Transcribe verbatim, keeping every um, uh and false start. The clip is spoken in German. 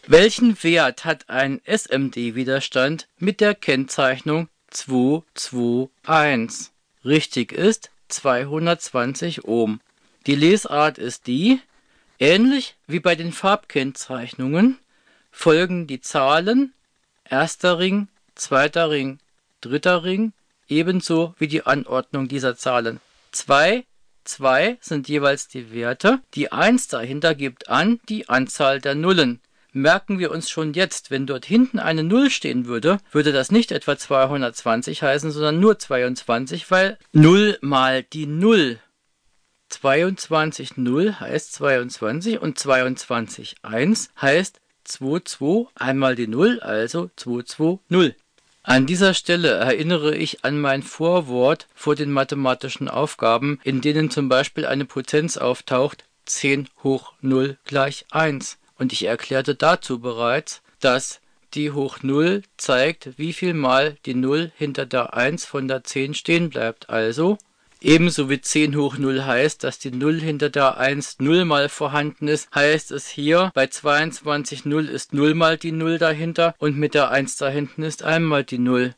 Welchen Wert hat ein S M D-Widerstand mit der Kennzeichnung zwei zwei eins? Richtig ist zweihundertzwanzig Ohm. Die Lesart ist die: ähnlich wie bei den Farbkennzeichnungen folgen die Zahlen erster Ring, zweiter Ring, dritter Ring, ebenso wie die Anordnung dieser Zahlen. zwei, zwei sind jeweils die Werte, die eins dahinter gibt an die Anzahl der Nullen. Merken wir uns schon jetzt, wenn dort hinten eine Null stehen würde, würde das nicht etwa zweihundertzwanzig heißen, sondern nur zweiundzwanzig, weil Null mal die Null. zweiundzwanzig Null heißt zweiundzwanzig und zweiundzwanzig eins heißt zwei zwei, einmal die Null, also zwei zwei null. An dieser Stelle erinnere ich an mein Vorwort vor den mathematischen Aufgaben, in denen zum Beispiel eine Potenz auftaucht, zehn hoch null gleich eins. Und ich erklärte dazu bereits, dass die hoch null zeigt, wie viel mal die Null hinter der eins von der zehn stehen bleibt. Also ebenso wie zehn hoch null heißt, dass die Null hinter der eins null mal vorhanden ist, heißt es hier, bei zweiundzwanzig null ist null mal die Null dahinter und mit der eins da hinten ist einmal die Null.